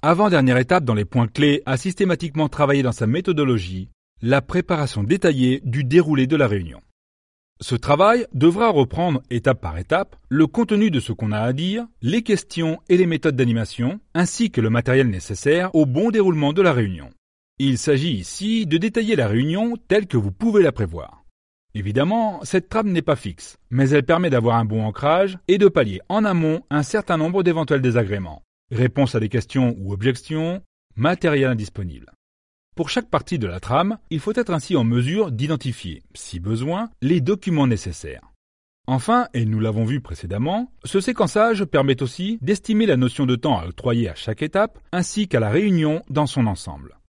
Avant-dernière étape dans les points clés à systématiquement travailler dans sa méthodologie, la préparation détaillée du déroulé de la réunion. Ce travail devra reprendre étape par étape le contenu de ce qu'on a à dire, les questions et les méthodes d'animation, ainsi que le matériel nécessaire au bon déroulement de la réunion. Il s'agit ici de détailler la réunion telle que vous pouvez la prévoir. Évidemment, cette trame n'est pas fixe, mais elle permet d'avoir un bon ancrage et de pallier en amont un certain nombre d'éventuels désagréments. Réponse à des questions ou objections, matériel indisponible. Pour chaque partie de la trame, il faut être ainsi en mesure d'identifier, si besoin, les documents nécessaires. Enfin, et nous l'avons vu précédemment, ce séquençage permet aussi d'estimer la notion de temps à octroyer à chaque étape, ainsi qu'à la réunion dans son ensemble.